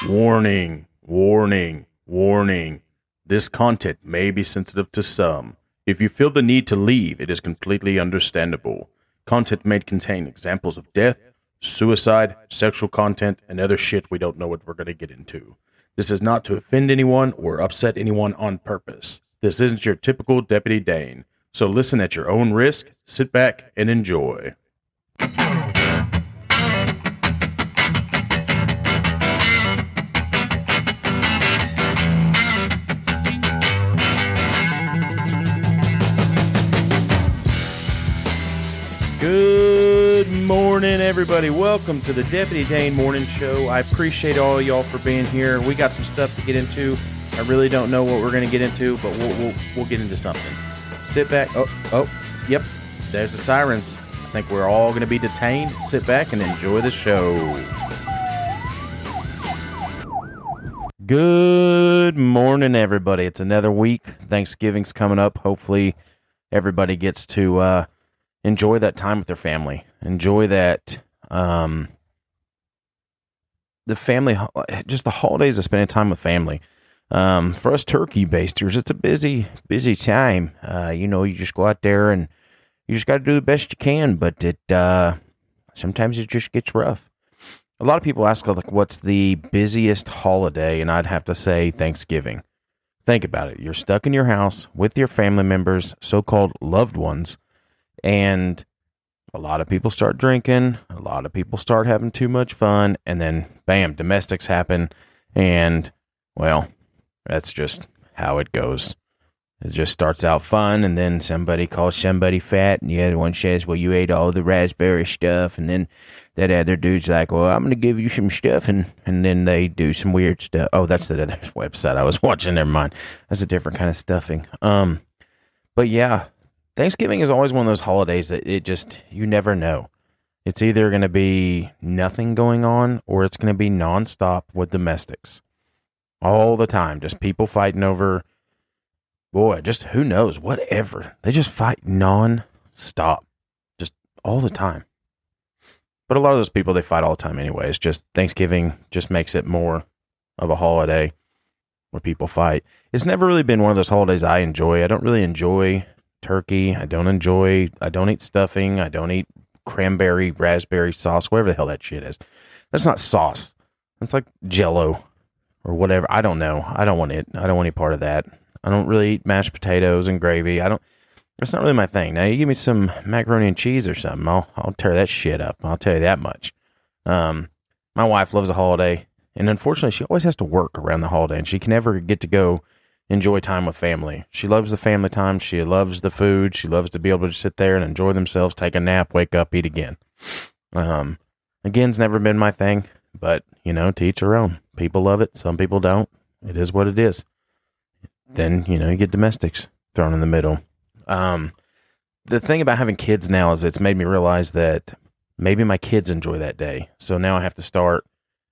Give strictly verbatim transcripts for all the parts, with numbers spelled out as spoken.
Warning, warning, warning. This content may be sensitive to some. If you feel the need to leave, it is completely understandable. Content may contain examples of death, suicide, sexual content, and other shit we don't know what we're going to get into. This is not to offend anyone or upset anyone on purpose. This isn't your typical Deputy Dane. So listen at your own risk, sit back, and enjoy. Good morning, everybody. Welcome to the Deputy Dane Morning Show. I appreciate all y'all for being here. We got some stuff to get into. I really don't know what we're going to get into, but we'll, we'll we'll get into something. Sit back. Oh, oh, yep. There's the sirens. I think we're all going to be detained. Sit back and enjoy the show. Good morning, everybody. It's another week. Thanksgiving's coming up. Hopefully, everybody gets to uh, enjoy that time with their family. Enjoy that, um, the family, just the holidays of spending time with family. Um, for us turkey basters, it's a busy, busy time. Uh, you know, you just go out there and you just got to do the best you can, but it, uh, sometimes it just gets rough. A lot of people ask, like, what's the busiest holiday? And I'd have to say Thanksgiving. Think about it. You're stuck in your house with your family members, so-called loved ones, and a lot of people start drinking. A lot of people start having too much fun, and then, bam, domestics happen, and, well, that's just how it goes. It just starts out fun, and then somebody calls somebody fat, and the other one says, well, you ate all the raspberry stuff, and then that other dude's like, well, I'm going to give you some stuff, and, and then they do some weird stuff. Oh, that's the other website I was watching. Never mind. That's a different kind of stuffing. Um, But yeah, Thanksgiving is always one of those holidays that it just, you never know. It's either going to be nothing going on, or it's going to be nonstop with domestics. All the time, just people fighting over, boy, just who knows, whatever. They just fight non-stop, just all the time. But a lot of those people, they fight all the time anyway. It's just Thanksgiving just makes it more of a holiday where people fight. It's never really been one of those holidays I enjoy. I don't really enjoy turkey. I don't enjoy, I don't eat stuffing. I don't eat cranberry, raspberry sauce, whatever the hell that shit is. That's not sauce. That's like Jell-O. Or whatever. I don't know. I don't want it. I don't want any part of that. I don't really eat mashed potatoes and gravy. I don't. That's not really my thing. Now you give me some macaroni and cheese or something, I'll I'll tear that shit up. I'll tell you that much. Um, my wife loves a holiday, and unfortunately, she always has to work around the holiday, and she can never get to go enjoy time with family. She loves the family time. She loves the food. She loves to be able to sit there and enjoy themselves, take a nap, wake up, eat again. Um, again's never been my thing. But, you know, to each their own. People love it. Some people don't. It is what it is. Then, you know, you get domestics thrown in the middle. Um, the thing about having kids now is it's made me realize that maybe my kids enjoy that day. So now I have to start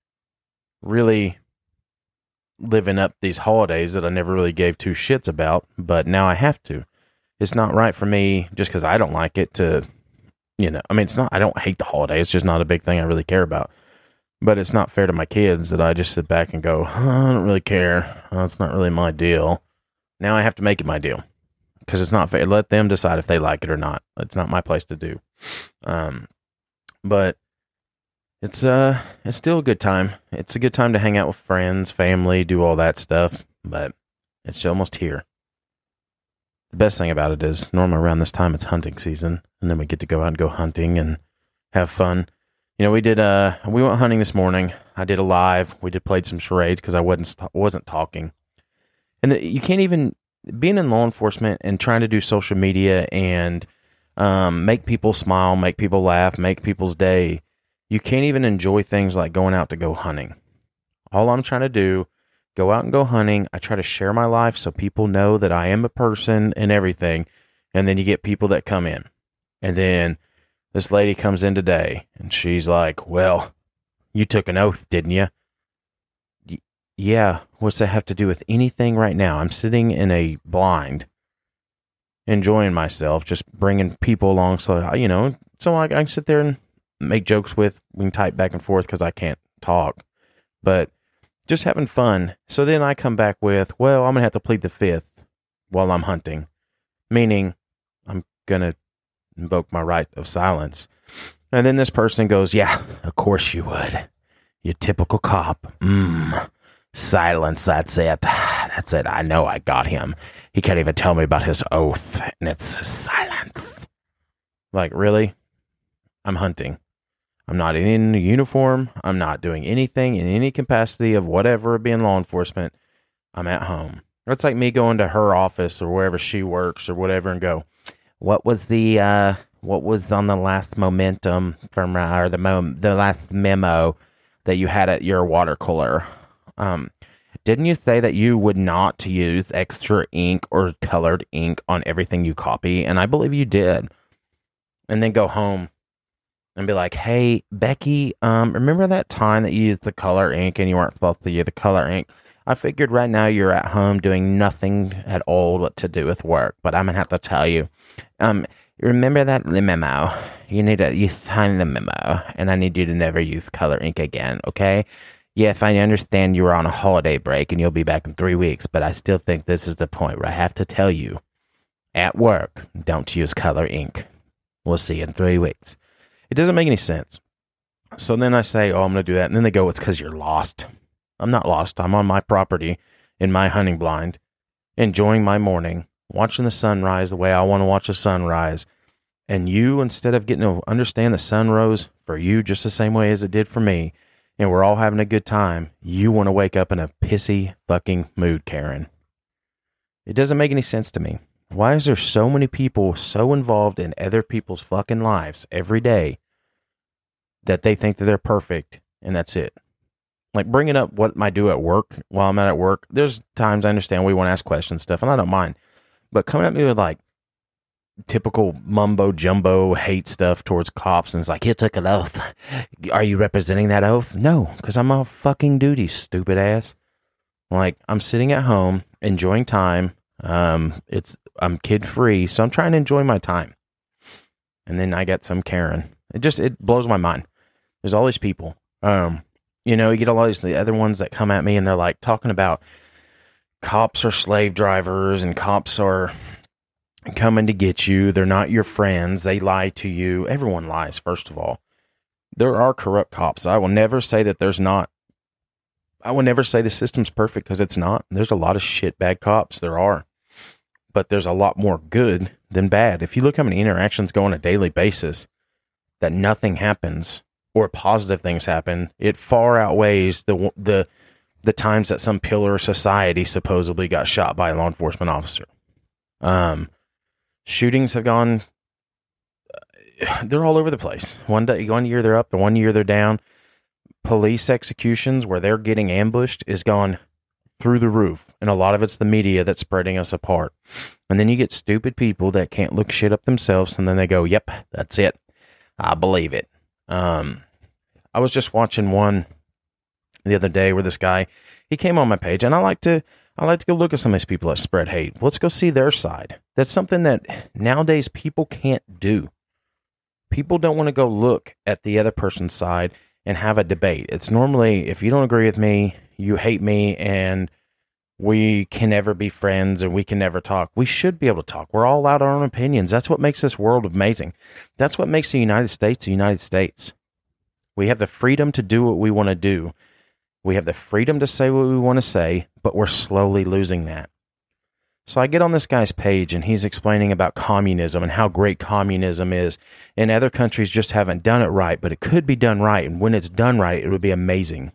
really living up these holidays that I never really gave two shits about. But now I have to. It's not right for me just because I don't like it to, you know, I mean, it's not, I don't hate the holiday. It's just not a big thing I really care about. But it's not fair to my kids that I just sit back and go, oh, I don't really care. Oh, it's not really my deal. Now I have to make it my deal because it's not fair. Let them decide if they like it or not. It's not my place to do. Um, but it's uh, it's still a good time. It's a good time to hang out with friends, family, do all that stuff. But it's almost here. The best thing about it is normally around this time it's hunting season, and then we get to go out and go hunting and have fun. You know, we did, uh, we went hunting this morning. I did a live. We did played some charades because I wasn't, wasn't talking. And the, you can't even, being in law enforcement and trying to do social media and um, make people smile, make people laugh, make people's day, you can't even enjoy things like going out to go hunting. All I'm trying to do, go out and go hunting. I try to share my life so people know that I am a person and everything. And then you get people that come in. And then this lady comes in today, and she's like, well, you took an oath, didn't you? Y- yeah, what's that have to do with anything right now? I'm sitting in a blind, enjoying myself, just bringing people along. So, you know, so I, I can sit there and make jokes with, we can type back and forth because I can't talk. But just having fun. So then I come back with, well, I'm going to have to plead the fifth while I'm hunting, meaning I'm going to invoke my right of silence. And then this person goes, yeah, of course you would. You typical cop. Mmm. Silence, that's it. That's it. I know I got him. He can't even tell me about his oath, and it's silence. Like, really? I'm hunting. I'm not in uniform. I'm not doing anything in any capacity of whatever being law enforcement. I'm at home. It's like me going to her office or wherever she works or whatever and go, what was the, uh, what was on the last momentum from, uh, or the, mo- the last memo that you had at your water cooler? Um, didn't you say that you would not use extra ink or colored ink on everything you copy? And I believe you did. And then go home and be like, hey, Becky, um, remember that time that you used the color ink and you weren't supposed to use the color ink? I figured right now you're at home doing nothing at all what to do with work, but I'm going to have to tell you. Um, remember that memo? You need to, you sign the memo, and I need you to never use color ink again, okay? Yes, I understand you were on a holiday break and you'll be back in three weeks, but I still think this is the point where I have to tell you, at work, don't use color ink. We'll see you in three weeks. It doesn't make any sense. So then I say, oh, I'm going to do that. And then they go, it's because you're lost. I'm not lost. I'm on my property in my hunting blind, enjoying my morning, watching the sunrise the way I want to watch the sunrise. And you, instead of getting to understand the sun rose for you just the same way as it did for me, and we're all having a good time, you want to wake up in a pissy fucking mood, Karen. It doesn't make any sense to me. Why is there so many people so involved in other people's fucking lives every day that they think that they're perfect and that's it? Like bringing up what I do at work while I'm at work. There's times I understand we want to ask questions and stuff, and I don't mind. But coming at me with like typical mumbo jumbo hate stuff towards cops, and it's like, you took an oath. Are you representing that oath? No, because I'm on fucking duty, stupid ass. Like, I'm sitting at home enjoying time. Um, it's I'm kid free, so I'm trying to enjoy my time. And then I get some Karen. It just it blows my mind. There's all these people. Um, you know, you get all these the other ones that come at me and they're like talking about cops are slave drivers and cops are coming to get you. They're not your friends. They lie to you. Everyone lies, first of all. There are corrupt cops. I will never say that there's not. I will never say the system's perfect because it's not. There's a lot of shit bad cops. There are. But there's a lot more good than bad. If you look how many interactions go on a daily basis that nothing happens or positive things happen, it far outweighs the the the times that some pillar of society supposedly got shot by a law enforcement officer. Um, shootings have gone, they're all over the place. One day, one year they're up, the one year they're down. Police executions where they're getting ambushed is gone through the roof. And a lot of it's the media that's spreading us apart. And then you get stupid people that can't look shit up themselves. And then they go, yep, that's it. I believe it. Um, I was just watching one the other day where this guy, he came on my page, and I like to, I like to go look at some of these people that spread hate. Let's go see their side. That's something that nowadays people can't do. People don't want to go look at the other person's side and have a debate. It's normally, if you don't agree with me, you hate me, and we can never be friends, and we can never talk. We should be able to talk. We're all allowed our own opinions. That's what makes this world amazing. That's what makes the United States the United States. We have the freedom to do what we want to do. We have the freedom to say what we want to say, but we're slowly losing that. So I get on this guy's page, and he's explaining about communism and how great communism is. And other countries just haven't done it right, but it could be done right. And when it's done right, it would be amazing.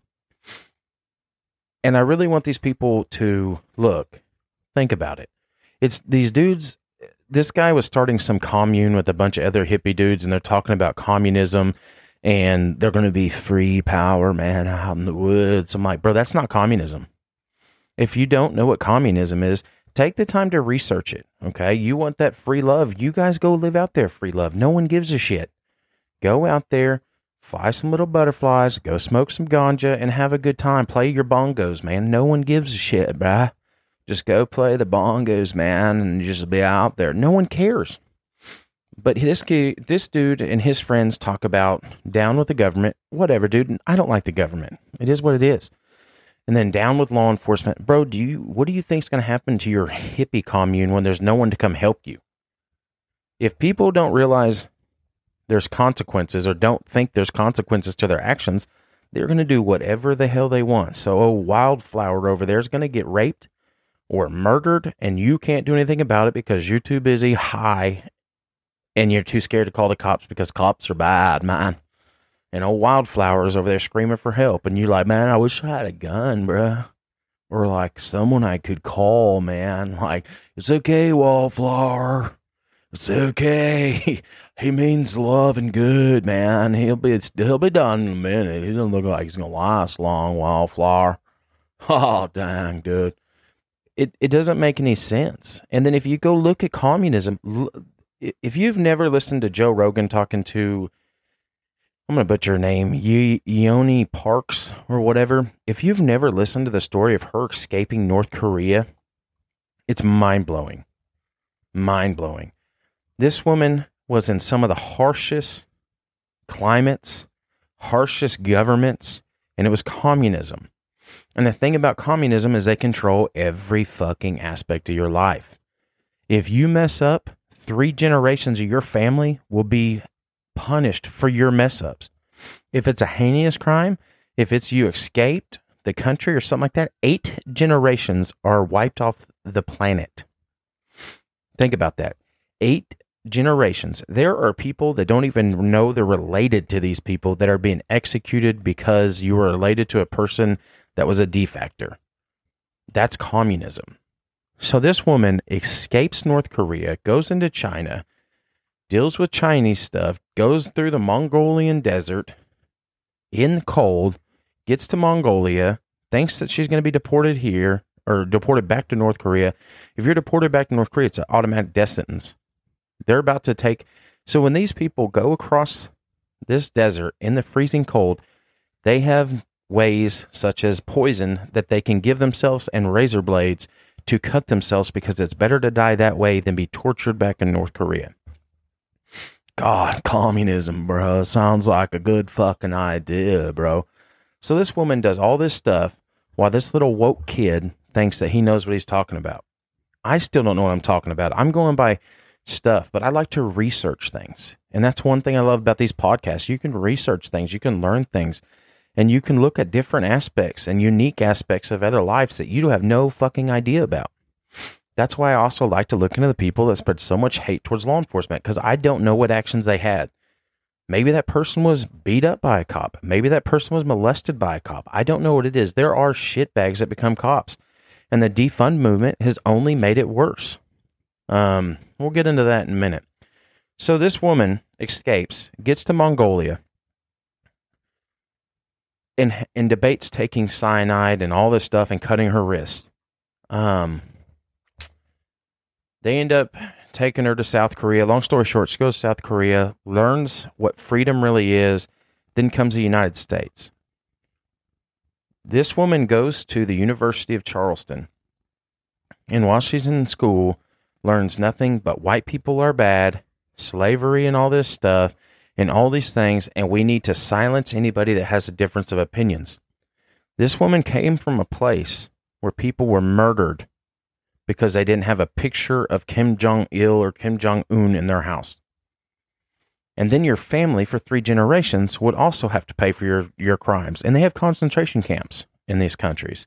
And I really want these people to look, think about it. It's these dudes, this guy was starting some commune with a bunch of other hippie dudes, and they're talking about communism, and they're going to be free power, man, out in the woods. I'm like, bro, that's not communism. If you don't know what communism is, take the time to research it, okay? You want that free love. You guys go live out there, free love. No one gives a shit. Go out there, fly some little butterflies, go smoke some ganja, and have a good time. Play your bongos, man. No one gives a shit, bruh. Just go play the bongos, man, and just be out there. No one cares. But this kid, this dude and his friends talk about down with the government. Whatever, dude. I don't like the government. It is what it is. And then down with law enforcement. Bro, do you what do you think's going to happen to your hippie commune when there's no one to come help you? If people don't realize there's consequences or don't think there's consequences to their actions, they're going to do whatever the hell they want. So, oh, Wildflower over there is going to get raped or murdered, and you can't do anything about it because you're too busy high and you're too scared to call the cops because cops are bad, man. And old Wildflower is over there screaming for help, and you're like, man, I wish I had a gun, bruh. Or like someone I could call, man. Like, it's okay, Wildflower. It's okay. He means love and good, man. He'll be he'll be done in a minute. He doesn't look like he's gonna last long, Wildflower. Oh, dang, dude. It it doesn't make any sense. And then if you go look at communism, if you've never listened to Joe Rogan talking to, I'm going to butcher her name, Yeonmi Parks or whatever. If you've never listened to the story of her escaping North Korea, it's mind-blowing. Mind-blowing. This woman was in some of the harshest climates, harshest governments, and it was communism. And the thing about communism is they control every fucking aspect of your life. If you mess up, three generations of your family will be punished for your mess ups. If it's a heinous crime, if it's you escaped the country or something like that, eight generations are wiped off the planet. Think about that. Eight generations. There are people that don't even know they're related to these people that are being executed because you were related to a person that was a defector. That's communism. So this woman escapes North Korea, goes into China, deals with Chinese stuff, goes through the Mongolian desert in the cold, gets to Mongolia, thinks that she's going to be deported here or deported back to North Korea. If you're deported back to North Korea, it's an automatic death sentence. They're about to take. So when these people go across this desert in the freezing cold, they have ways such as poison that they can give themselves and razor blades to cut themselves because it's better to die that way than be tortured back in North Korea. God, communism, bro. Sounds like a good fucking idea, bro. So this woman does all this stuff while this little woke kid thinks that he knows what he's talking about. I still don't know what I'm talking about. I'm going by stuff, but I like to research things. And that's one thing I love about these podcasts. You can research things, you can learn things, and you can look at different aspects and unique aspects of other lives that you have no fucking idea about. That's why I also like to look into the people that spread so much hate towards law enforcement, because I don't know what actions they had. Maybe that person was beat up by a cop. Maybe that person was molested by a cop. I don't know what it is. There are shitbags that become cops, and the defund movement has only made it worse. Um, we'll get into that in a minute. So this woman escapes, gets to Mongolia, and, and debates taking cyanide and all this stuff and cutting her wrist. Um... They end up taking her to South Korea. Long story short, she goes to South Korea, learns what freedom really is, then comes to the United States. This woman goes to the University of Charleston, and while she's in school, learns nothing but white people are bad, slavery and all this stuff, and all these things, and we need to silence anybody that has a difference of opinions. This woman came from a place where people were murdered because they didn't have a picture of Kim Jong-il or Kim Jong-un in their house. And then your family for three generations would also have to pay for your, your crimes. And they have concentration camps in these countries.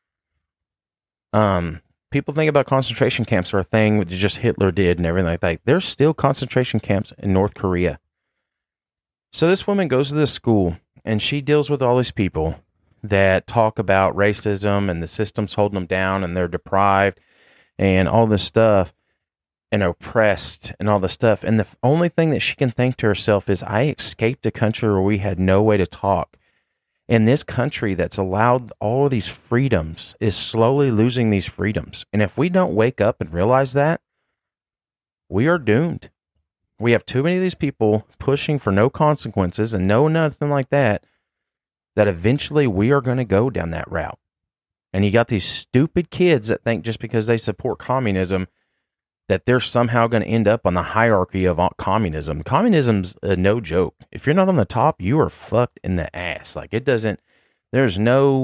Um, people think about concentration camps are a thing that just Hitler did and everything like that. There's still concentration camps in North Korea. So this woman goes to this school and she deals with all these people that talk about racism and the system's holding them down and they're deprived and all this stuff, and oppressed and all this stuff. And the only thing that she can think to herself is, I escaped a country where we had no way to talk. And this country that's allowed all of these freedoms is slowly losing these freedoms. And if we don't wake up and realize that, we are doomed. We have too many of these people pushing for no consequences and no nothing like that, that eventually we are going to go down that route. And you got these stupid kids that think just because they support communism that they're somehow going to end up on the hierarchy of communism. Communism's a no joke. If you're not on the top, you are fucked in the ass. Like, it doesn't, there's no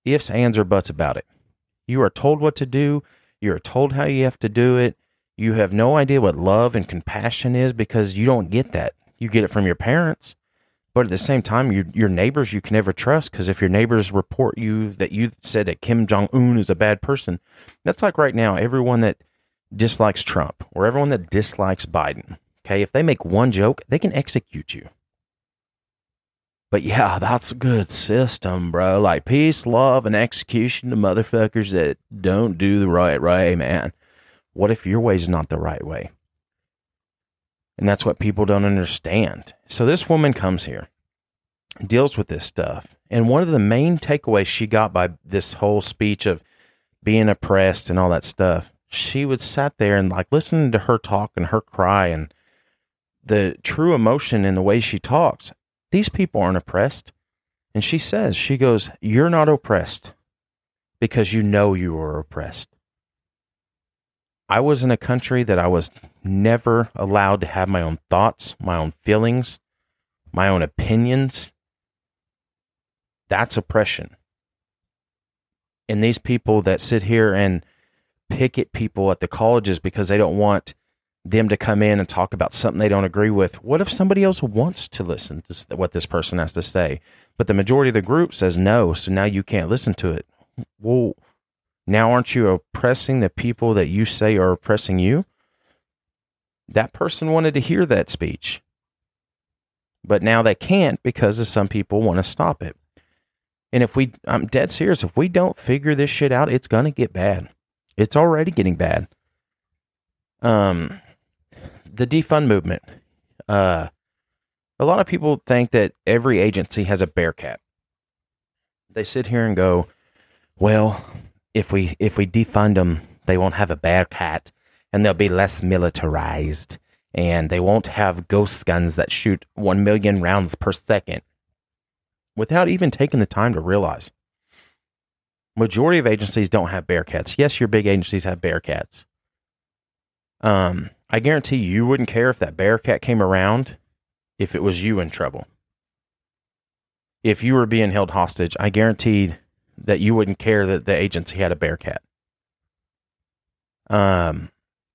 ifs, ands, or buts about it. You are told what to do. You are told how you have to do it. You have no idea what love and compassion is because you don't get that. You get it from your parents. But at the same time, your, your neighbors you can never trust, because if your neighbors report you that you said that Kim Jong-un is a bad person, that's like right now, everyone that dislikes Trump or everyone that dislikes Biden, okay, if they make one joke, they can execute you. But yeah, that's a good system, bro. Like peace, love, and execution to motherfuckers that don't do the right way, man. What if your way is not the right way? And that's what people don't understand. So this woman comes here, deals with this stuff. And one of the main takeaways she got by this whole speech of being oppressed and all that stuff, she would sat there and like listening to her talk and her cry and the true emotion in the way she talks. These people aren't oppressed. And she says, she goes, you're not oppressed because you know you are oppressed. I was in a country that I was never allowed to have my own thoughts, my own feelings, my own opinions. That's oppression. And these people that sit here and picket people at the colleges because they don't want them to come in and talk about something they don't agree with. What if somebody else wants to listen to what this person has to say? But the majority of the group says no, so now you can't listen to it. Well, now aren't you oppressing the people that you say are oppressing you? That person wanted to hear that speech. But now they can't because some people want to stop it. And if we, I'm dead serious, if we don't figure this shit out, it's going to get bad. It's already getting bad. Um, the defund movement. Uh, a lot of people think that every agency has a Bearcat. They sit here and go, well, if we if we defund them, they won't have a Bearcat, and they'll be less militarized, and they won't have ghost guns that shoot one million rounds per second, without even taking the time to realize. Majority of agencies don't have Bearcats. Yes, your big agencies have Bearcats. Um, I guarantee you wouldn't care if that Bearcat came around if it was you in trouble. If you were being held hostage, I guaranteed that you wouldn't care that the agency had a Bearcat. Um,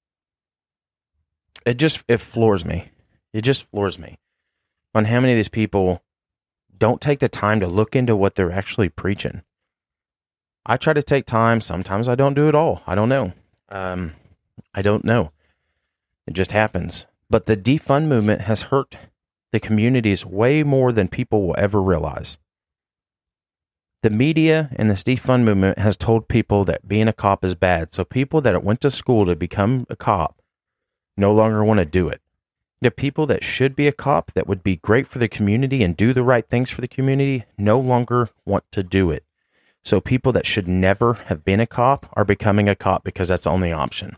it just, it floors me. It just floors me on how many of these people don't take the time to look into what they're actually preaching. I try to take time. Sometimes I don't do it all. I don't know. Um, I don't know. It just happens. But the defund movement has hurt the communities way more than people will ever realize. The media and this defund movement has told people that being a cop is bad. So people that went to school to become a cop no longer want to do it. The people that should be a cop, that would be great for the community and do the right things for the community, no longer want to do it. So people that should never have been a cop are becoming a cop because that's the only option.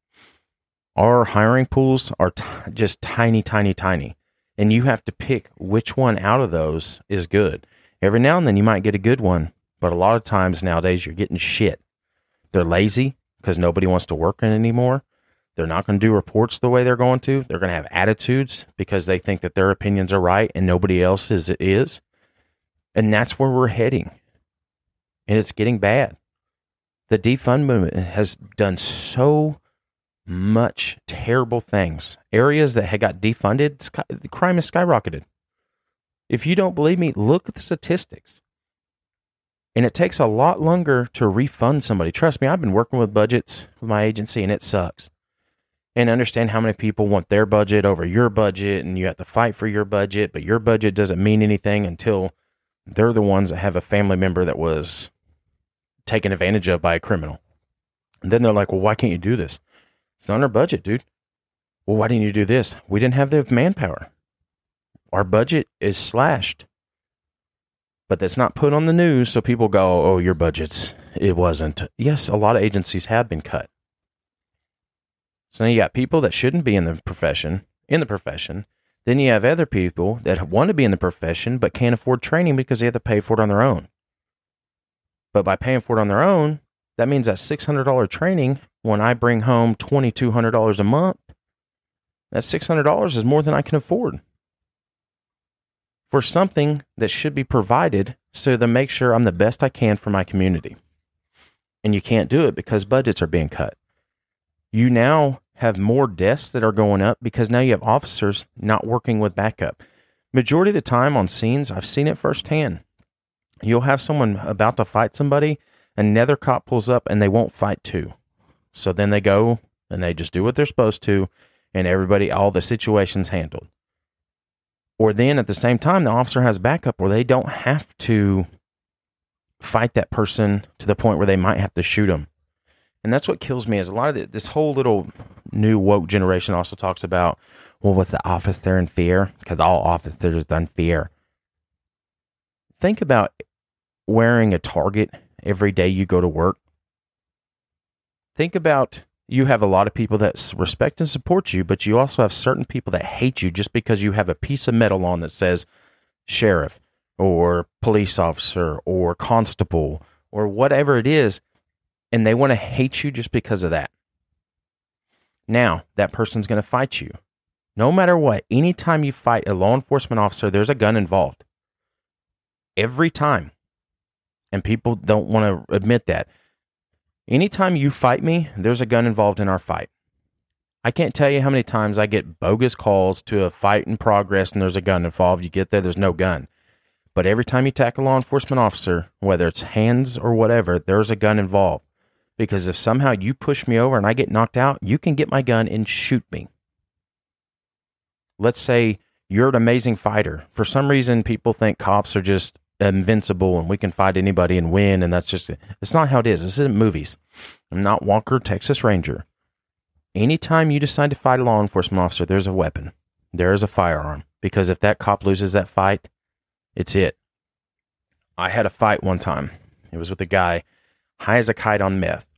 Our hiring pools are t- just tiny, tiny, tiny. And you have to pick which one out of those is good. Every now and then you might get a good one, but a lot of times nowadays you're getting shit. They're lazy because nobody wants to work in anymore. They're not going to do reports the way they're going to. They're going to have attitudes because they think that their opinions are right and nobody else's is. And that's where we're heading. And it's getting bad. The defund movement has done so much terrible things. Areas that had got defunded, sky, the crime has skyrocketed. If you don't believe me, look at the statistics. And it takes a lot longer to refund somebody. Trust me, I've been working with budgets with my agency and it sucks. And understand how many people want their budget over your budget and you have to fight for your budget, but your budget doesn't mean anything until they're the ones that have a family member that was taken advantage of by a criminal. And then they're like, well, why can't you do this? It's not our budget, dude. Well, why didn't you do this? We didn't have the manpower. Our budget is slashed. But that's not put on the news, so people go, oh, your budget's, it wasn't. Yes, a lot of agencies have been cut. So now you got people that shouldn't be in the profession, in the profession. Then you have other people that want to be in the profession but can't afford training because they have to pay for it on their own. But by paying for it on their own, that means that six hundred dollars training, when I bring home two thousand two hundred dollars a month, that six hundred dollars is more than I can afford for something that should be provided so to make sure I'm the best I can for my community. And you can't do it because budgets are being cut. You now have more deaths that are going up because now you have officers not working with backup. Majority of the time on scenes, I've seen it firsthand. You'll have someone about to fight somebody, another cop pulls up and they won't fight too. So then they go and they just do what they're supposed to, and everybody, all the situation's handled. Or then at the same time, the officer has backup where they don't have to fight that person to the point where they might have to shoot them. And that's what kills me is a lot of the, this whole little new woke generation also talks about, well, what's the officer in fear? Because all officers done fear. Think about wearing a target every day you go to work. Think about you have a lot of people that respect and support you, but you also have certain people that hate you just because you have a piece of metal on that says sheriff or police officer or constable or whatever it is, and they want to hate you just because of that. Now, that person's going to fight you. No matter what, anytime you fight a law enforcement officer, there's a gun involved. Every time. And people don't want to admit that. Anytime you fight me, there's a gun involved in our fight. I can't tell you how many times I get bogus calls to a fight in progress and there's a gun involved. You get there, there's no gun. But every time you attack a law enforcement officer, whether it's hands or whatever, there's a gun involved. Because if somehow you push me over and I get knocked out, you can get my gun and shoot me. Let's say you're an amazing fighter. For some reason, people think cops are just invincible and we can fight anybody and win, and that's just, it's not how it is. This isn't movies. I'm not Walker, Texas Ranger. Anytime you decide to fight a law enforcement officer, there's a weapon. There is a firearm. Because if that cop loses that fight, it's it. I had a fight one time. It was with a guy high as a kite on meth.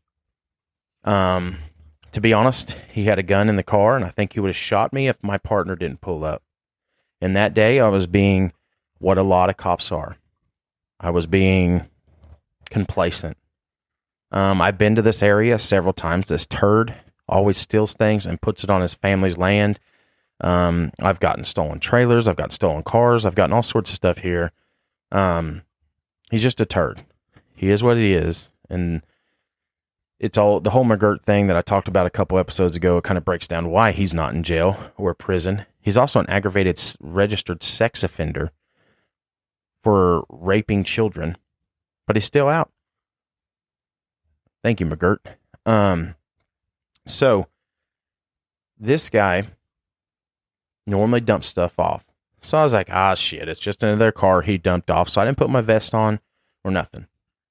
Um, to be honest, he had a gun in the car, and I think he would have shot me if my partner didn't pull up. And that day, I was being what a lot of cops are. I was being complacent. Um, I've been to this area several times. This turd always steals things and puts it on his family's land. Um, I've gotten stolen trailers. I've got stolen cars. I've gotten all sorts of stuff here. Um, he's just a turd. He is what he is. And it's all the whole McGirt thing that I talked about a couple episodes ago. It kind of breaks down why he's not in jail or prison. He's also an aggravated registered sex offender for raping children, but he's still out. Thank you, McGirt. Um, so this guy normally dumps stuff off. So I was like, ah, shit, it's just another car he dumped off. So I didn't put my vest on or nothing.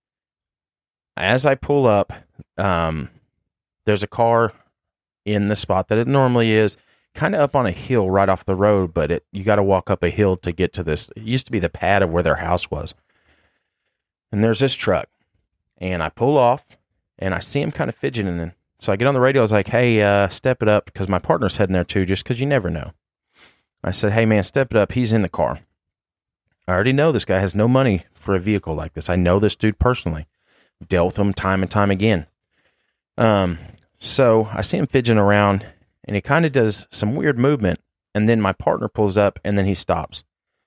As I pull up, um, there's a car in the spot that it normally is, kind of up on a hill right off the road, but it you got to walk up a hill to get to this. It used to be the pad of where their house was. And there's this truck. And I pull off, and I see him kind of fidgeting. And so I get on the radio. I was like, hey, uh, step it up, because my partner's heading there too, just because you never know. I said, hey, man, step it up. He's in the car. I already know this guy has no money for a vehicle like this. I know this dude personally. Dealt with him time and time again. Um, so I see him fidgeting around, and he kind of does some weird movement, and then my partner pulls up, and then he stops.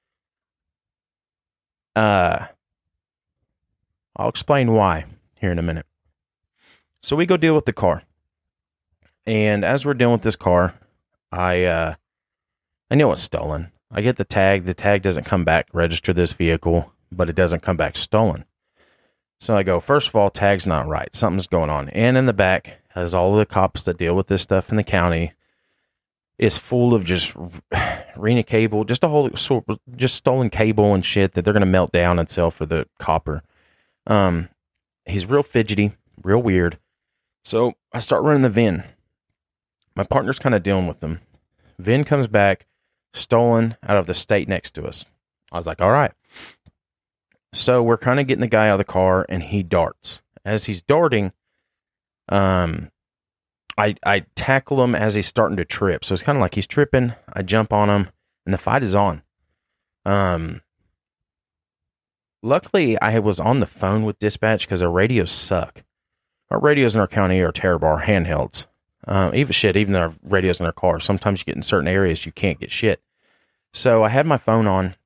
Uh, I'll explain why here in a minute. So we go deal with the car, and as we're dealing with this car, I uh, I know it's stolen. I get the tag. The tag doesn't come back register this vehicle, but it doesn't come back stolen. So I go, first of all, tag's not right. Something's going on. And in the back, as all of the cops that deal with this stuff in the county, is full of just Rena cable, just a whole, just stolen cable and shit that they're going to melt down and sell for the copper. Um, he's real fidgety, real weird. So I start running the V I N. My partner's kind of dealing with them. V I N comes back, stolen out of the state next to us. I was like, all right. So we're kind of getting the guy out of the car, and he darts. As he's darting, um, I I tackle him as he's starting to trip. So it's kind of like he's tripping. I jump on him, and the fight is on. Um, luckily, I was on the phone with dispatch because our radios suck. Our radios in our county are terrible. Our handhelds, um, even shit, even our radios in our cars. Sometimes you get in certain areas you can't get shit. So I had my phone on,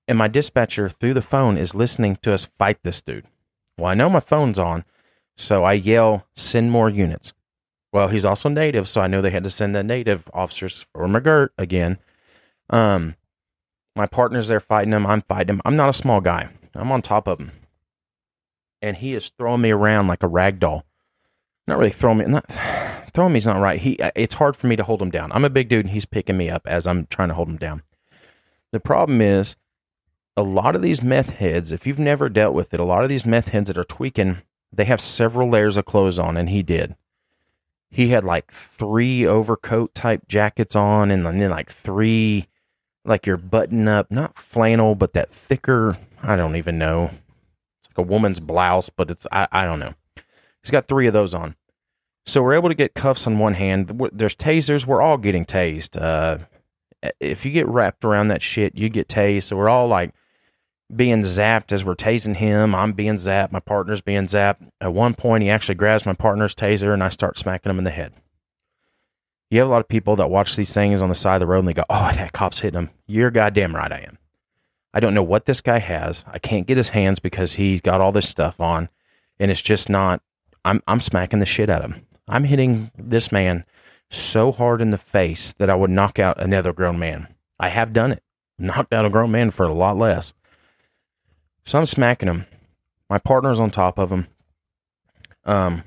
And my dispatcher through the phone is listening to us fight this dude. Well, I know my phone's on, so I yell, send more units. Well, he's also native, so I know they had to send the native officers for McGirt again. Um, my partner's there fighting him. I'm fighting him. I'm not a small guy. I'm on top of him. And he is throwing me around like a rag doll. Not really throwing me. Not, throwing me's not right. He. It's hard for me to hold him down. I'm a big dude, and he's picking me up as I'm trying to hold him down. The problem is, a lot of these meth heads, if you've never dealt with it, a lot of these meth heads that are tweaking, they have several layers of clothes on, and he did. He had like three overcoat type jackets on, and then like three, like your button up, not flannel, but that thicker, I don't even know. It's like a woman's blouse, but it's, I, I don't know. He's got three of those on. So we're able to get cuffs on one hand. There's tasers. We're all getting tased. Uh, if you get wrapped around that shit, you get tased. So we're all like being zapped as we're tasing him. I'm being zapped. My partner's being zapped. At one point, he actually grabs my partner's taser, and I start smacking him in the head. You have a lot of people that watch these things on the side of the road, and they go, oh, that cop's hitting him. You're goddamn right I am. I don't know what this guy has. I can't get his hands because he's got all this stuff on, and it's just not, I'm I'm smacking the shit out of him. I'm hitting this man so hard in the face that I would knock out another grown man. I have done it. Knocked out a grown man for a lot less. So I'm smacking him. My partner's on top of him. Um,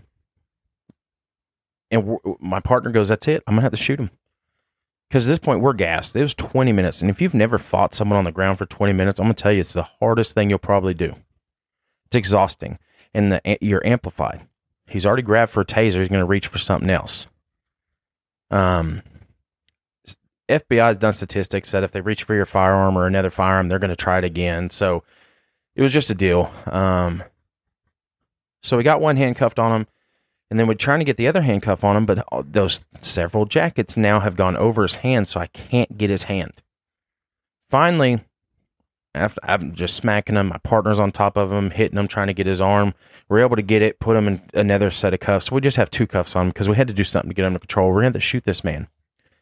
and w- my partner goes, that's it. I'm going to have to shoot him. Because at this point, we're gassed. It was twenty minutes. And if you've never fought someone on the ground for twenty minutes, I'm going to tell you, it's the hardest thing you'll probably do. It's exhausting. And the, you're amplified. He's already grabbed for a taser. He's going to reach for something else. Um, F B I has done statistics that if they reach for your firearm or another firearm, they're going to try it again. So it was just a deal. Um, so we got one handcuffed on him, and then we're trying to get the other handcuff on him, but those several jackets now have gone over his hand, so I can't get his hand. Finally, after I'm just smacking him, my partner's on top of him, hitting him, trying to get his arm. We're able to get it, put him in another set of cuffs. We just have two cuffs on him because we had to do something to get him under control. We're going to have to shoot this man.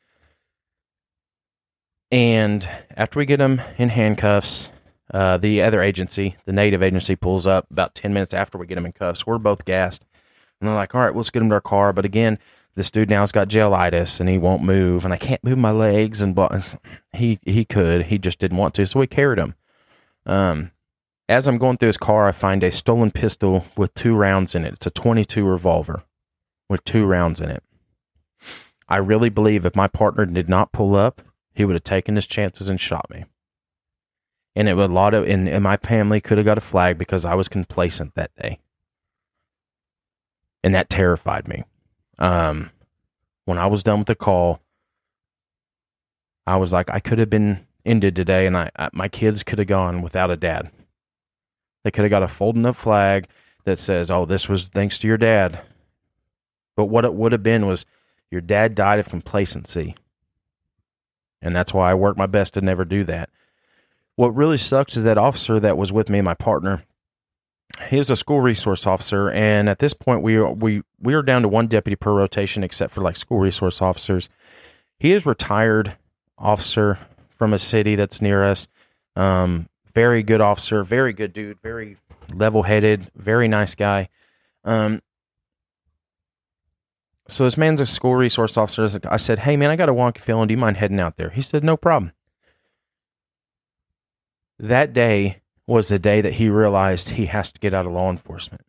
And after we get him in handcuffs, uh, the other agency, the native agency, pulls up about ten minutes after we get him in cuffs. We're both gassed. And they're like, all right, let's get him to our car. But again, this dude now's got jailitis and he won't move. And I can't move my legs. And blah. he he could. He just didn't want to. So we carried him. Um, as I'm going through his car, I find a stolen pistol with two rounds in it. It's a twenty-two revolver with two rounds in it. I really believe if my partner did not pull up, he would have taken his chances and shot me. And it would a lot of, and, and my family could have got a flag because I was complacent that day. And that terrified me. Um, when I was done with the call, I was like, I could have been ended today, and I, I my kids could have gone without a dad. They could have got a folding up flag that says, oh, this was thanks to your dad. But what it would have been was your dad died of complacency. And that's why I work my best to never do that. What really sucks is that officer that was with me and my partner, he was a school resource officer, and at this point we are, we we are down to one deputy per rotation except for like school resource officers. He is retired officer from a city that's near us. Um, very good officer, very good dude, very level-headed, very nice guy. Um, so this man's a school resource officer. I said, hey man, I got a wonky feeling. Do you mind heading out there? He said, no problem. That day was the day that he realized he has to get out of law enforcement.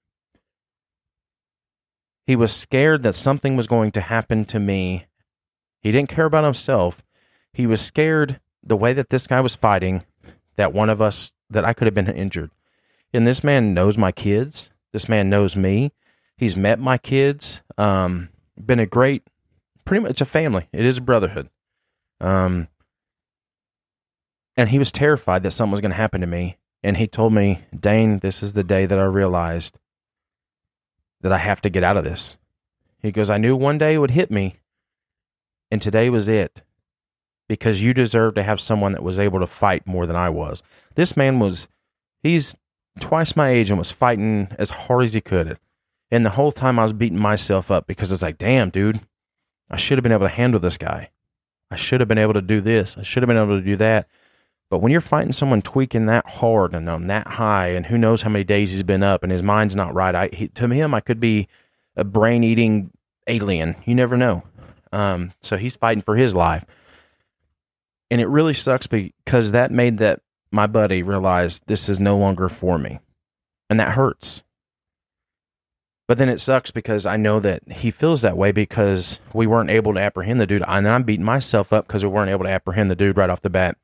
He was scared that something was going to happen to me. He didn't care about himself. He was scared the way that this guy was fighting, that one of us, that I could have been injured. And this man knows my kids. This man knows me. He's met my kids. Um, been a great, pretty much a family. It is a brotherhood. Um, and he was terrified that something was going to happen to me. And he told me, Dane, this is the day that I realized that I have to get out of this. He goes, I knew one day it would hit me, and today was it. Because you deserve to have someone that was able to fight more than I was. This man was, he's twice my age and was fighting as hard as he could. And the whole time I was beating myself up because it's like, damn, dude, I should have been able to handle this guy. I should have been able to do this. I should have been able to do that. But when you're fighting someone tweaking that hard and on that high, and who knows how many days he's been up, and his mind's not right, I he, to him I could be a brain-eating alien. You never know. Um, so he's fighting for his life, and it really sucks because that made that my buddy realize this is no longer for me, and that hurts. But then it sucks because I know that he feels that way because we weren't able to apprehend the dude, and I'm beating myself up because we weren't able to apprehend the dude right off the bat.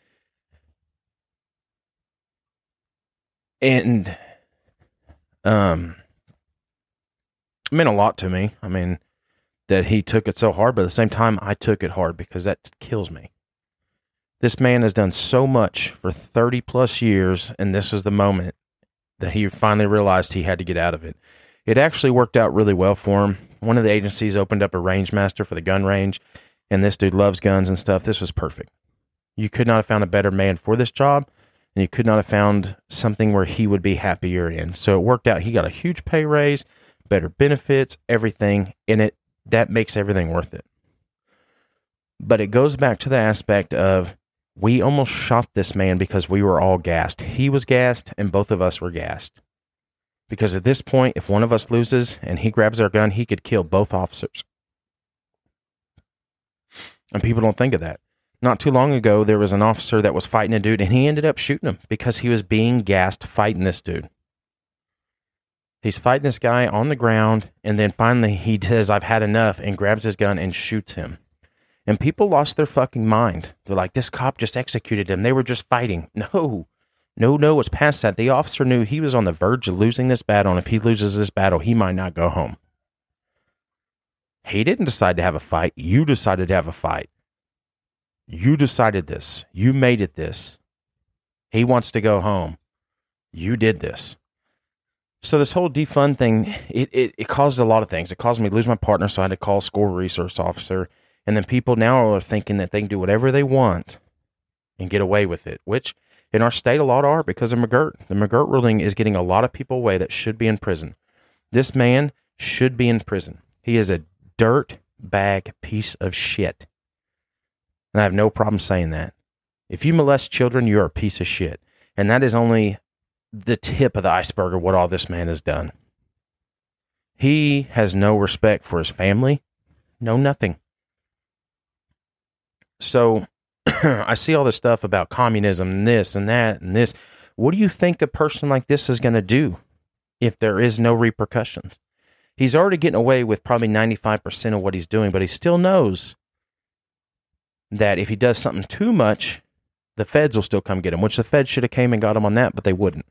And um, it meant a lot to me. I mean, that he took it so hard, but at the same time, I took it hard because that kills me. This man has done so much for thirty plus years, and this was the moment that he finally realized he had to get out of it. It actually worked out really well for him. One of the agencies opened up a range master for the gun range, and this dude loves guns and stuff. This was perfect. You could not have found a better man for this job, and you could not have found something where he would be happier in. So it worked out. He got a huge pay raise, better benefits, everything, and it that makes everything worth it. But it goes back to the aspect of we almost shot this man because we were all gassed. He was gassed, and both of us were gassed. Because at this point, if one of us loses and he grabs our gun, he could kill both officers. And people don't think of that. Not too long ago, there was an officer that was fighting a dude, and he ended up shooting him because he was being gassed fighting this dude. He's fighting this guy on the ground, and then finally he says, I've had enough, and grabs his gun and shoots him. And people lost their fucking mind. They're like, this cop just executed him. They were just fighting. No. No, no, it's past that. The officer knew he was on the verge of losing this battle, and if he loses this battle, he might not go home. He didn't decide to have a fight. You decided to have a fight. You decided this. You made it this. He wants to go home. You did this. So this whole defund thing, it, it, it caused a lot of things. It caused me to lose my partner, so I had to call a school resource officer. And then people now are thinking that they can do whatever they want and get away with it, which in our state a lot are because of McGirt. The McGirt ruling is getting a lot of people away that should be in prison. This man should be in prison. He is a dirt bag piece of shit. And I have no problem saying that. If you molest children, you're a piece of shit. And that is only the tip of the iceberg of what all this man has done. He has no respect for his family. No, nothing. So I see all this stuff about communism and this and that and this. What do you think a person like this is going to do if there is no repercussions? He's already getting away with probably ninety-five percent of what he's doing, but he still knows that if he does something too much, the feds will still come get him, which the feds should have came and got him on that, but they wouldn't.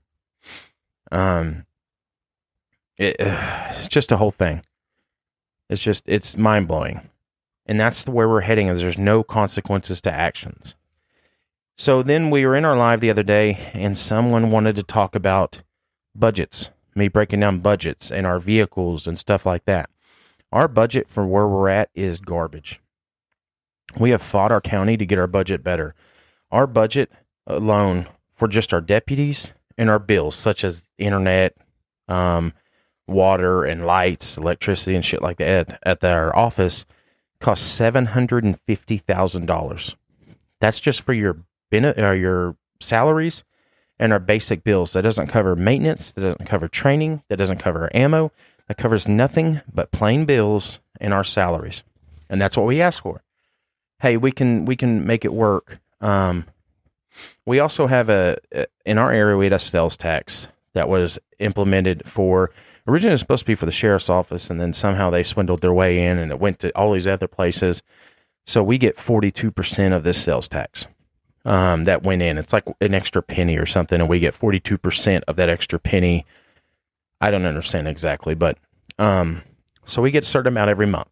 Um, it, uh, it's just a whole thing. It's just, it's mind-blowing. And that's where we're heading, is there's no consequences to actions. So then we were in our live the other day, and someone wanted to talk about budgets, me breaking down budgets and our vehicles and stuff like that. Our budget for where we're at is garbage. We have fought our county to get our budget better. Our budget alone for just our deputies and our bills, such as internet, um, water and lights, electricity and shit like that at our office, costs seven hundred fifty thousand dollars. That's just for your or your salaries and our basic bills. That doesn't cover maintenance. That doesn't cover training. That doesn't cover ammo. That covers nothing but plain bills and our salaries. And that's what we ask for. Hey, we can we can make it work. Um, we also have a, in our area, we had a sales tax that was implemented for, originally it was supposed to be for the sheriff's office, and then somehow they swindled their way in, and it went to all these other places. So we get forty-two percent of this sales tax um, that went in. It's like an extra penny or something, and we get forty-two percent of that extra penny. I don't understand exactly, but um, so we get a certain amount every month.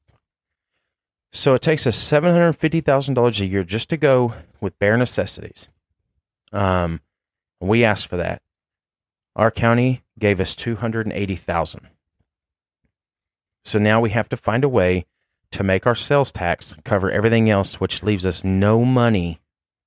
So it takes us seven hundred fifty thousand dollars a year just to go with bare necessities. Um, we asked for that. Our county gave us two hundred eighty thousand dollars. So now we have to find a way to make our sales tax cover everything else, which leaves us no money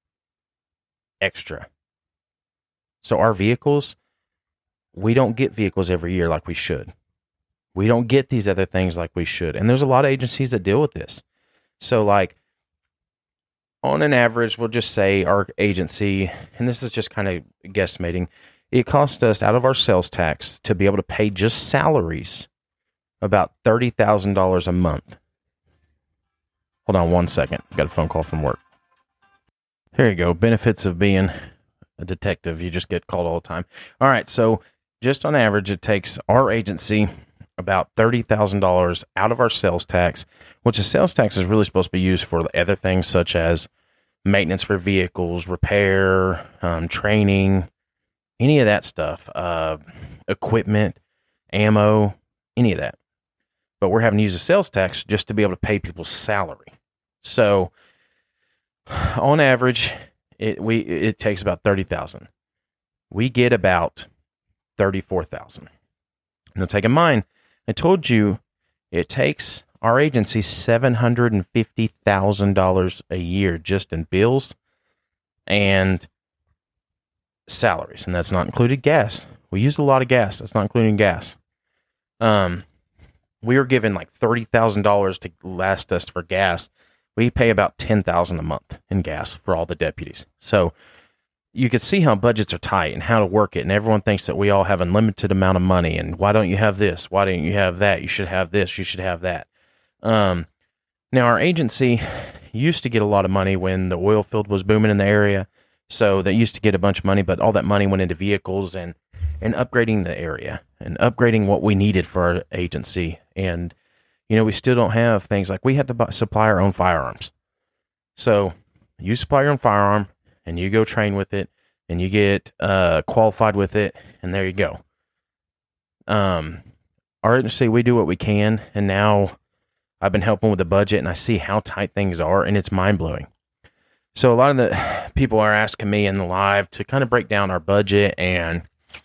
extra. So our vehicles, we don't get vehicles every year like we should. We don't get these other things like we should. And there's a lot of agencies that deal with this. So like on an average, we'll just say our agency, and this is just kind of guesstimating, it costs us out of our sales tax to be able to pay just salaries about thirty thousand dollars a month. Hold on one second. Got a phone call from work. Here you go. Benefits of being a detective. You just get called all the time. All right. So just on average, it takes our agency about thirty thousand dollars out of our sales tax, which the sales tax is really supposed to be used for other things such as maintenance for vehicles, repair, um, training, any of that stuff, uh, equipment, ammo, any of that. But we're having to use the sales tax just to be able to pay people's salary. So on average, it we it takes about thirty thousand. We get about thirty-four thousand. Now take in mind, I told you it takes our agency seven hundred fifty thousand dollars a year just in bills and salaries, and that's not included gas. We use a lot of gas. That's not including gas. Um, we were given like thirty thousand dollars to last us for gas. We pay about ten thousand dollars a month in gas for all the deputies. So you could see how budgets are tight and how to work it. And everyone thinks that we all have unlimited amount of money. And why don't you have this? Why don't you have that? You should have this. You should have that. Um, now our agency used to get a lot of money when the oil field was booming in the area. So they used to get a bunch of money, but all that money went into vehicles and, and upgrading the area and upgrading what we needed for our agency. And, you know, we still don't have things like we had to buy, supply our own firearms. So you supply your own firearm and you go train with it and you get uh, qualified with it. And there you go. Um, our agency, we do what we can. And now I've been helping with the budget and I see how tight things are and it's mind blowing. So a lot of the people are asking me in the live to kind of break down our budget and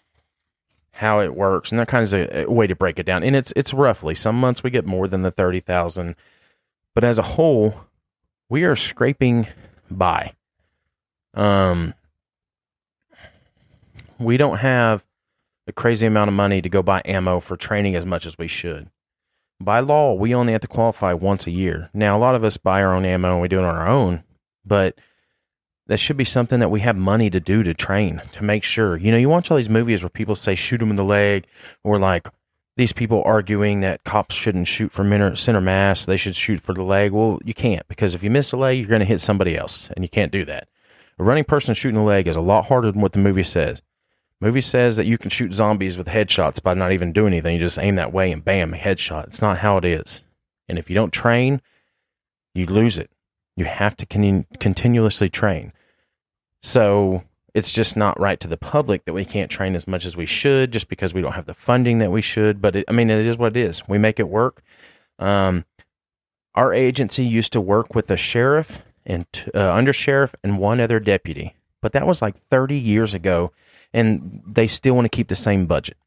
how it works, and that kind of is a, a way to break it down. And it's it's roughly some months we get more than the thirty thousand, but as a whole, we are scraping by. Um, we don't have a crazy amount of money to go buy ammo for training as much as we should. By law, we only have to qualify once a year. Now, a lot of us buy our own ammo and we do it on our own. But that should be something that we have money to do to train, to make sure. You know, you watch all these movies where people say shoot them in the leg, or like these people arguing that cops shouldn't shoot for center mass, they should shoot for the leg. Well, you can't, because if you miss the leg, you're going to hit somebody else, and you can't do that. A running person shooting the leg is a lot harder than what the movie says. The movie says that you can shoot zombies with headshots by not even doing anything. You just aim that way and bam, a headshot. It's not how it is. And if you don't train, you lose it. You have to con- continuously train. So it's just not right to the public that we can't train as much as we should just because we don't have the funding that we should. But it, I mean, it is what it is. We make it work. Um, our agency used to work with a sheriff and uh, undersheriff and one other deputy. But that was like thirty years ago, and they still want to keep the same budget.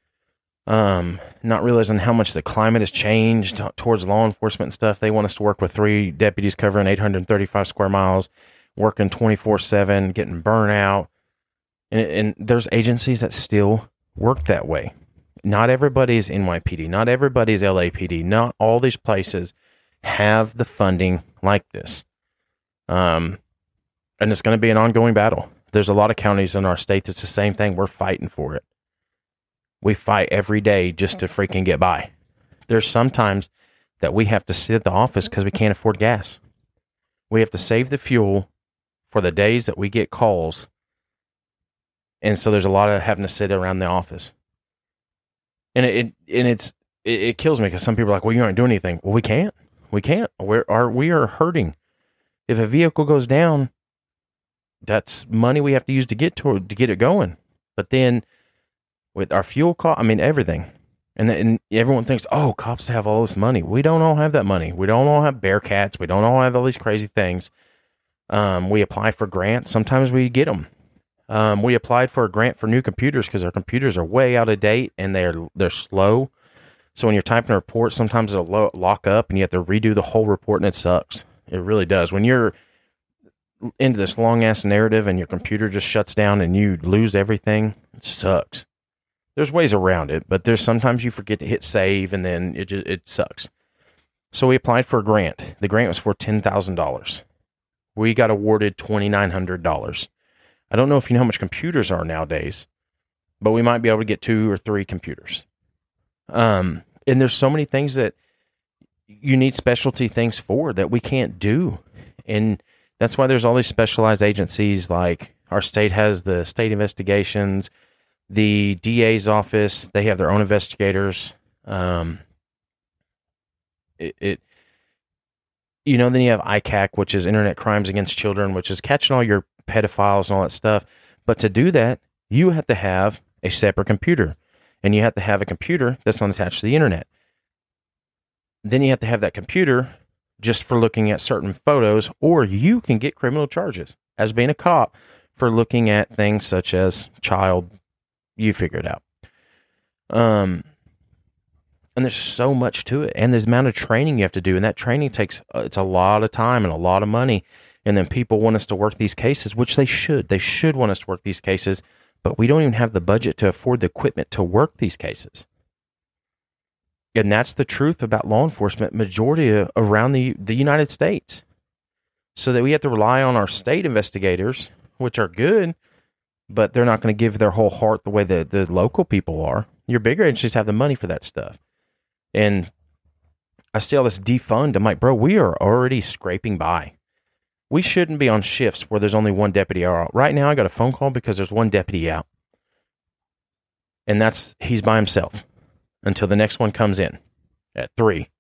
Um, not realizing how much the climate has changed t- towards law enforcement and stuff. They want us to work with three deputies covering eight hundred thirty-five square miles, working twenty-four seven, getting burnout. And, and there's agencies that still work that way. Not everybody's N Y P D. Not everybody's L A P D. Not all these places have the funding like this. Um, and it's going to be an ongoing battle. There's a lot of counties in our state that's the same thing. We're fighting for it. We fight every day just to freaking get by. There's sometimes that we have to sit at the office because we can't afford gas. We have to save the fuel for the days that we get calls. And so there's a lot of having to sit around the office. And it, it and it's it, it kills me because some people are like, well, you aren't doing anything. Well, we can't. We can't. We're are we are hurting. If a vehicle goes down, that's money we have to use to get to to get it going. But then with our fuel cost, I mean, everything. And, and everyone thinks, oh, cops have all this money. We don't all have that money. We don't all have Bearcats. We don't all have all these crazy things. Um, we apply for grants. Sometimes we get them. Um, we applied for a grant for new computers because our computers are way out of date and they're they're slow. So when you're typing a report, sometimes it'll lo- lock up and you have to redo the whole report, and it sucks. It really does. When you're into this long-ass narrative and your computer just shuts down and you lose everything, it sucks. There's ways around it, but there's sometimes you forget to hit save and then it just, it sucks. So we applied for a grant. The grant was for ten thousand dollars. We got awarded twenty-nine hundred dollars. I don't know if you know how much computers are nowadays, but we might be able to get two or three computers. Um, and there's so many things that you need specialty things for that we can't do. And that's why there's all these specialized agencies, like our state has the state investigations, the D A's office, they have their own investigators. Um, it, it, you know, then you have I C A C, which is Internet Crimes Against Children, which is catching all your pedophiles and all that stuff. But to do that, you have to have a separate computer, and you have to have a computer that's not attached to the internet. Then you have to have that computer just for looking at certain photos, or you can get criminal charges as being a cop for looking at things such as child, you figure it out. Um, and there's so much to it, and the amount of training you have to do, and that training takes, uh, it's a lot of time and a lot of money, and then people want us to work these cases, which they should. They should want us to work these cases, but we don't even have the budget to afford the equipment to work these cases. And that's the truth about law enforcement majority of, around the, the United States. So that we have to rely on our state investigators, which are good, but they're not going to give their whole heart the way the, the local people are. Your bigger agencies have the money for that stuff. And I see all this defund. I'm like, bro, we are already scraping by. We shouldn't be on shifts where there's only one deputy out. Right now, I got a phone call because there's one deputy out. And that's, he's by himself until the next one comes in at three.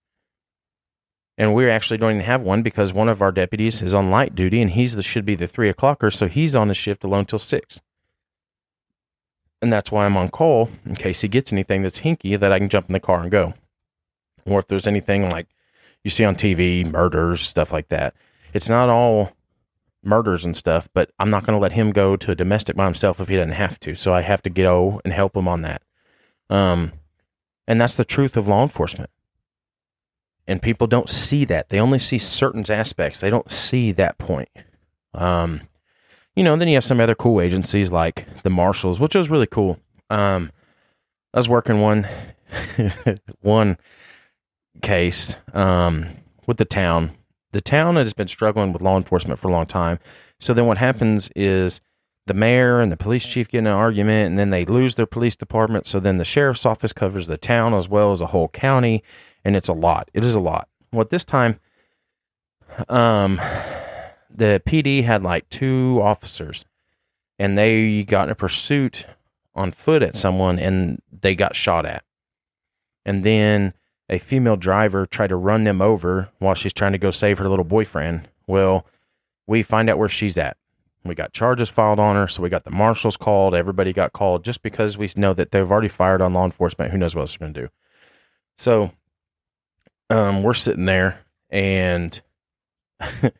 And we actually don't even have one because one of our deputies is on light duty and he's the, should be the three o'clocker. So he's on the shift alone till six. And that's why I'm on call in case he gets anything that's hinky that I can jump in the car and go. Or if there's anything like you see on T V, murders, stuff like that. It's not all murders and stuff, but I'm not going to let him go to a domestic by himself if he doesn't have to. So I have to go and help him on that. Um, and that's the truth of law enforcement. And people don't see that. They only see certain aspects. They don't see that point. Um, you know, and then you have some other cool agencies like the Marshals, which was really cool. Um, I was working one, one case um, with the town. The town has been struggling with law enforcement for a long time. So then what happens is the mayor and the police chief get in an argument, and then they lose their police department. So then the sheriff's office covers the town as well as a whole county, and it's a lot. It is a lot. Well, this time, um, the P D had like two officers, and they got in a pursuit on foot at someone, and they got shot at. And then a female driver tried to run them over while she's trying to go save her little boyfriend. Well, we find out where she's at. We got charges filed on her, so we got the marshals called. Everybody got called just because we know that they've already fired on law enforcement. Who knows what else they're going to do? So um, we're sitting there, and I,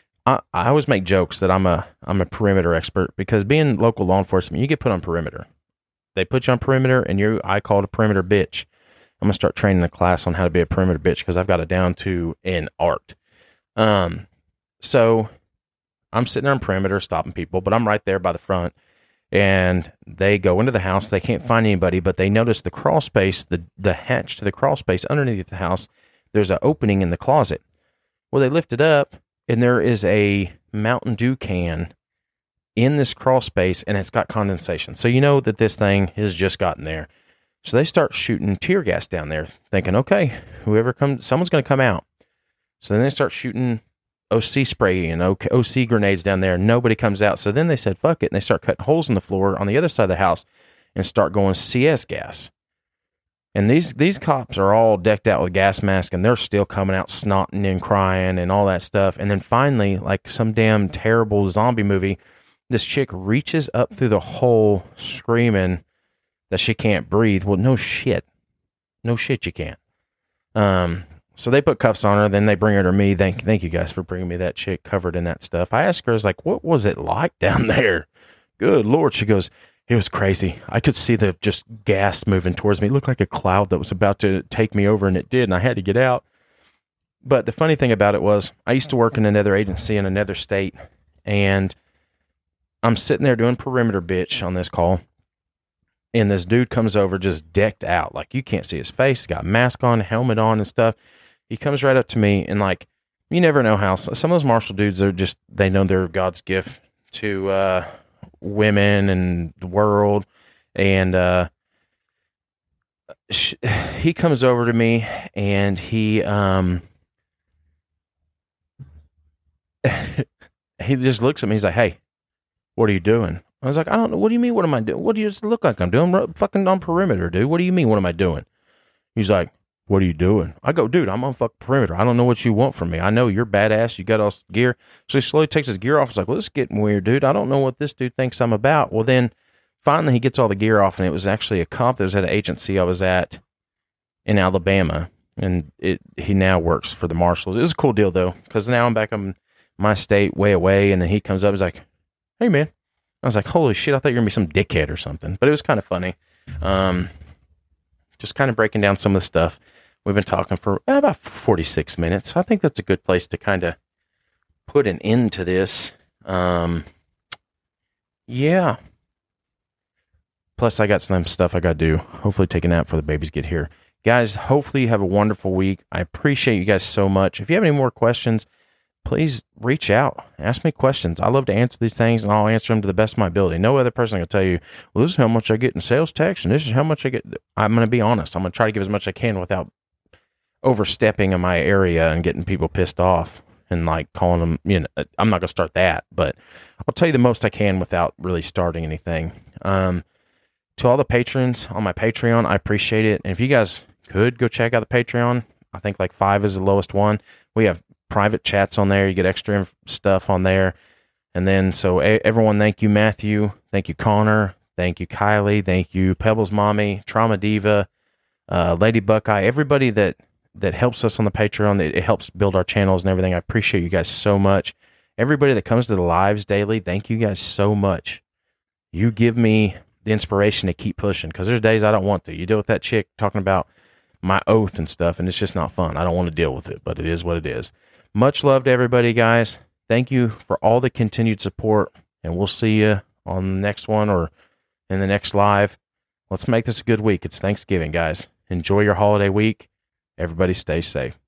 I always make jokes that I'm a I'm a perimeter expert because being local law enforcement, you get put on perimeter. They put you on perimeter, and you I call it a perimeter bitch. I'm going to start training a class on how to be a perimeter bitch because I've got it down to an art. Um, so I'm sitting there on perimeter stopping people, but I'm right there by the front, and they go into the house. They can't find anybody, but they notice the crawl space, the, the hatch to the crawl space underneath the house. There's an opening in the closet. Well, they lift it up, and there is a Mountain Dew can in this crawl space, and it's got condensation. So you know that this thing has just gotten there. So they start shooting tear gas down there, thinking, okay, whoever comes, someone's going to come out. So then they start shooting O C spray and O C grenades down there. Nobody comes out. So then they said, fuck it. And they start cutting holes in the floor on the other side of the house and start going C S gas. And these, these cops are all decked out with gas masks, and they're still coming out snotting and crying and all that stuff. And then finally, like some damn terrible zombie movie, this chick reaches up through the hole screaming that she can't breathe. Well, no shit. No shit you can't. Um, so they put cuffs on her, then they bring her to me. Thank, thank you guys for bringing me that chick covered in that stuff. I asked her, I was like, what was it like down there? Good Lord. She goes, it was crazy. I could see the just gas moving towards me. It looked like a cloud that was about to take me over, and it did, and I had to get out. But the funny thing about it was, I used to work in another agency in another state, and I'm sitting there doing perimeter bitch on this call. And this dude comes over just decked out. Like, you can't see his face. He's got a mask on, helmet on and stuff. He comes right up to me and, like, you never know how some of those martial dudes are just, they know they're God's gift to uh, women and the world. And uh, sh- he comes over to me and he, um, he just looks at me. He's like, "Hey, what are you doing?" I was like, "I don't know. What do you mean? What am I doing? What do you look like I'm doing? I'm fucking on perimeter, dude. What do you mean? What am I doing?" He's like, "What are you doing?" I go, "Dude, I'm on fucking perimeter. I don't know what you want from me. I know you're badass. You got all this gear." So he slowly takes his gear off. He's like, "Well, this is getting weird, dude. I don't know what this dude thinks I'm about." Well, then finally he gets all the gear off, and it was actually a comp that was at an agency I was at in Alabama. And it he now works for the Marshals. It was a cool deal, though, because now I'm back in my state way away. And then he comes up, he's like, "Hey, man." I was like, "Holy shit, I thought you were going to be some dickhead or something." But it was kind of funny. Um, just kind of breaking down some of the stuff. We've been talking for about forty-six minutes. I think that's a good place to kind of put an end to this. Um, yeah. Plus, I got some stuff I got to do. Hopefully take a nap before the babies get here. Guys, hopefully you have a wonderful week. I appreciate you guys so much. If you have any more questions, please reach out. Ask me questions. I love to answer these things, and I'll answer them to the best of my ability. No other person can tell you, "Well, this is how much I get in sales tax, and this is how much I get." I'm going to be honest. I'm going to try to give as much as I can without overstepping in my area and getting people pissed off and like calling them, you know, I'm not going to start that, but I'll tell you the most I can without really starting anything. Um, to all the patrons on my Patreon, I appreciate it. And if you guys could go check out the Patreon, I think like five is the lowest one. We have private chats on there. You get extra inf- stuff on there. And then, so a- everyone, thank you, Matthew. Thank you, Connor. Thank you, Kylie. Thank you, Pebbles Mommy, Trauma Diva, uh, Lady Buckeye, everybody that, that helps us on the Patreon. It, it helps build our channels and everything. I appreciate you guys so much. Everybody that comes to the lives daily, thank you guys so much. You give me the inspiration to keep pushing, because there's days I don't want to. You deal with that chick talking about my oath and stuff, and it's just not fun. I don't want to deal with it, but it is what it is. Much love to everybody, guys. Thank you for all the continued support, and we'll see you on the next one or in the next live. Let's make this a good week. It's Thanksgiving, guys. Enjoy your holiday week. Everybody stay safe.